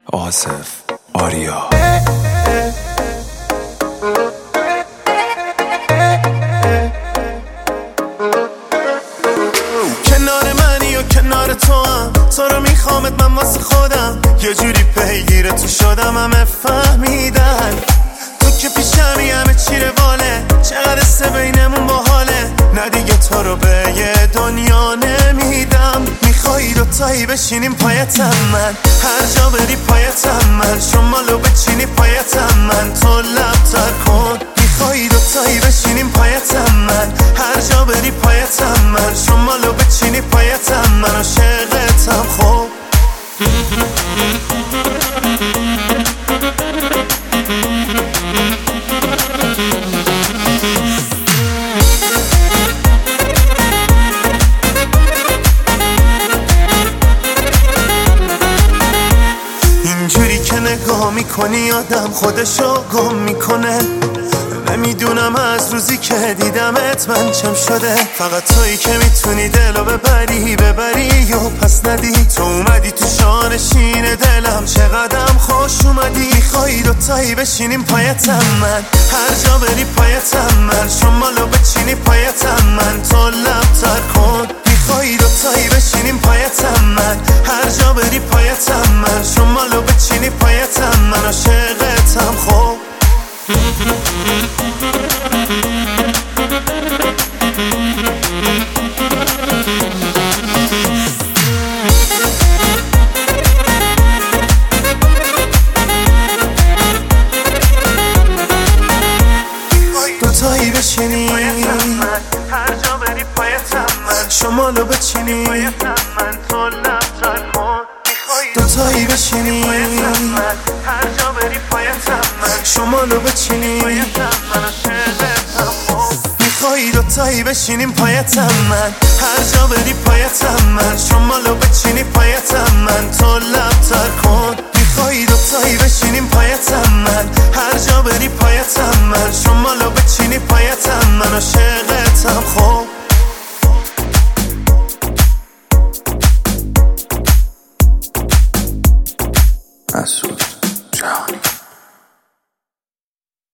آصف آریا. کنار منی و کنار تو هم، تو رو میخوامت من واسه خودم، یه جوری پیگیر تو شدم همه فهمیدن تو که پیشمی همه چی رواله، چقدر سه بینمون باحاله، نه دیگه تو رو به یه دنیا نمیدم. میخوایی دوتایی بشینیم پایتم من، هر جا بری پایتم من، شمالو بچینی پایتم من، تو لب تر کن. میخوایی دوتایی بشینیم پایتم من، هر جا بری پایتم من، شمالو بچینی پایتم من، عاشقتم خب. اینجوری که نگاه میکنی آدم خودشو گم میکنه، نمیدونم از روزی که دیدمت من چم شده، فقط تویی که میتونی دلو ببری و پس ندی. تو اومدی تو شانشین دلم، چقدرم خوش اومدی. میخوایی دوتایی بشینیم پایتم من، هر جا بری پایتم من، شمالو بچینی پایتم من، تو لب تر کن. میخوایی دوتایی بشینیم پایتم من، هر جا بری پایتم من، شمالو بچینی پایتم من، عاشقتم خب. دوتایی بشینی هر جا بری پایتم من، شمالو بچینی پایتم من، تو لب تر کن. دوتایی بشینی هر جا بری پایتم من، شمالو بچینی پایتم من، عاشقتم خب. میخوایی دوتایی بشینیم پایتم من، هر جا بری پایتم من، شمالو بچینی پایتم من، تو لب تر کن. میخوایی دوتایی بشینی